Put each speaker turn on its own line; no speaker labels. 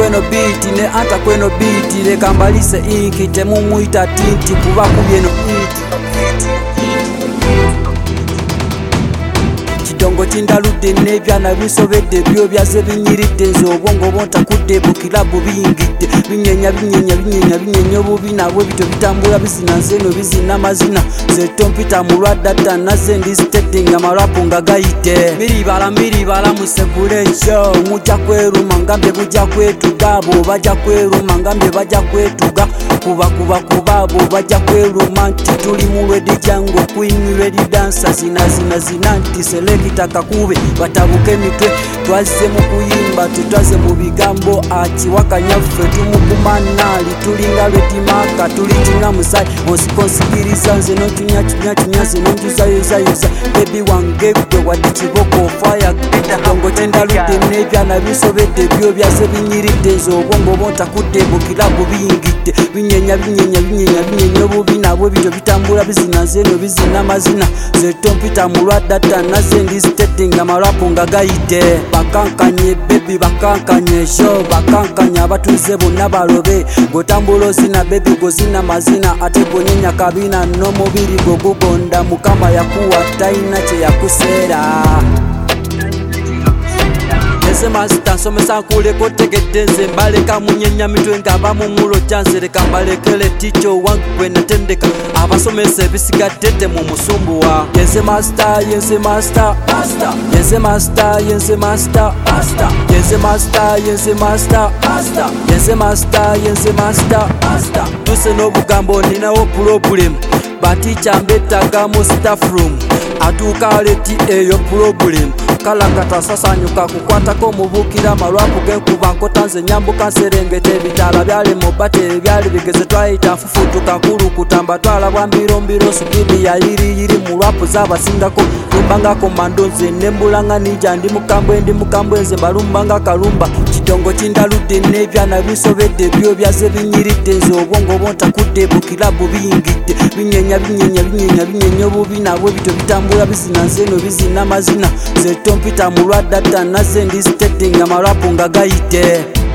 kweno beat ne anta kweno beat leka mbalise inki temumuita tinti kuba kubyeno Kidongo kindaludde n'ebyana bisobedde byo byaze binyiridde nze obwongo bontakudde bukilabu biyingidde binyenya obubi nabwe bito bitambula bizina nzeno bizina mazina nze tompita mulwadda naze ndizitedde nga marapu nga gayite miribala musekule ekyo mujja kweruma ngambye bujja kwetuga abo bajja kweruma ngambye bajja kwetuga kuba abo bajja kweruma nti tuli mu Ready Jango Queen Ready Dancer zina nti selekita kakube batabuke emitwe twaze mu kuyimba tutwaze mu bigambo akiwakanyaffe tumukumanali tulinga lwetimaka tulitinga musai osikonsikiriza nze notunya zino njuzayozayoza bebi wange gwe wadde kiboko fire Kidongo kyendaludde n'ebyana bisobedde byo byaze binyiridde nze obwongo bontakudde bukilabu biyingidde binyenya obubi nabwe bito bitambula bizina nzeno bizina mazina nze tompita mulwadda naze ndizitedde nga marapu nga gayite bakankanye bebi bakankanye sho bakankanye abatuze bonna balobe gotambula ozina bebi gozina mazina ate gonyenya kabina n'omubiri gwo gugonda mukama yakuwa talina kye yakuseera Nze master nsomesa nkuleko tegedde nze mbaleka munyenya mitwe nga bamumulo kyanze leka mbalekele ticho wangu gwe natendeka abasomesa ebisigadde temu musumbuwa Yenze master tuse n'obugambo ninawo problem baticha mbetaga mu staff room atuuka leti eyo problem kalakata sasanyuka kukwatako mubukira malwapu genkuba nkotanze nyambuka nserengete ebitaala byali mu bateri byali bigeze twayita fufutuka nkulu kutamba twalabwa mbirombiro supidi yayiriyiri mu lwapu z'abasingako lumbangako mandonze nembulanga nija ndi mukambwe nze balumbanga kalumba Kidongo kindaludde n'ebyana bisobedde byo byaze binyiridde nze obwongo bontakudde bukilabu biyingidde binyenya obubi nabwe bito bitambula bizina nzeno bizina mazina nze tompita mulwadda naze ndizitedde nga marapu nga gayite